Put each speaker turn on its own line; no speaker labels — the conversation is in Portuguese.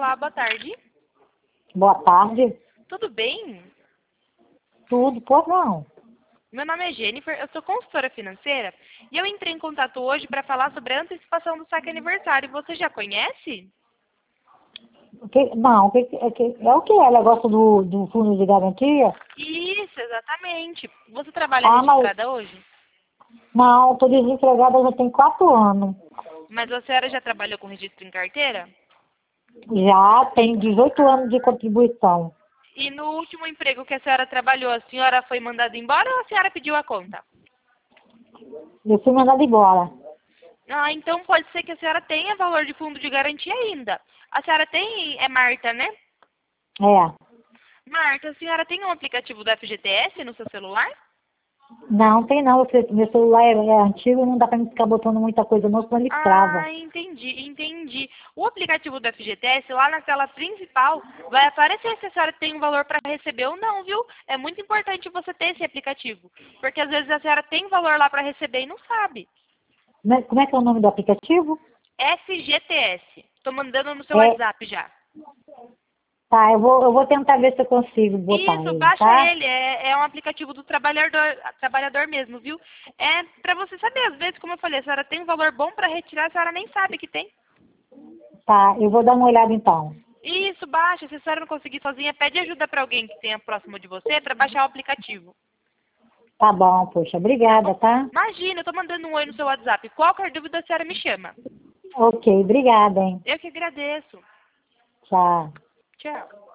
Olá, boa tarde.
Boa tarde.
Tudo bem?
Tudo, por não.
Meu nome é Jennifer, eu sou consultora financeira e eu entrei em contato hoje para falar sobre a antecipação do saque aniversário. Você já conhece?
Não, é o que? Ela gosta do fundo de garantia?
Isso, exatamente. Você trabalha
Ah, mas
registrada hoje?
não, estou desempregada já tem 4 anos.
Mas a senhora já trabalhou com registro em carteira?
Já tem 18 anos de contribuição.
E no último emprego que a senhora trabalhou, a senhora foi mandada embora ou a senhora pediu a conta?
Eu fui mandada embora.
Ah, então pode ser que a senhora tenha valor de fundo de garantia ainda. A senhora tem, é Marta, né?
É.
Marta, a senhora tem um aplicativo do FGTS no seu celular?
Não, tem não. Meu celular é antigo, não dá pra me ficar botando muita coisa, não, senão ele trava.
Ah, entendi. O aplicativo do FGTS, lá na tela principal, vai aparecer se a senhora tem um valor para receber ou não, viu? É muito importante você ter esse aplicativo, porque às vezes a senhora tem valor lá para receber e não sabe.
Como é que é o nome do aplicativo?
FGTS. Estou mandando no seu
É,
WhatsApp já.
tá, eu vou tentar ver se eu consigo botar
Isso,
ele,
baixa
tá?
ele. É um aplicativo do trabalhador mesmo, viu? É para você saber, às vezes, como eu falei, a senhora tem um valor bom para retirar, a senhora nem sabe que tem.
Tá, eu vou dar uma olhada então.
Isso, baixa. Se a senhora não conseguir sozinha, pede ajuda para alguém que tenha próximo de você para baixar o aplicativo.
Tá bom, poxa,
Tá
obrigada,
bom?
tá?
Imagina, eu tô mandando um oi no seu WhatsApp. Qualquer dúvida, a senhora me chama.
Ok, obrigada, hein?
Eu que agradeço.
Tchau.
Tchau.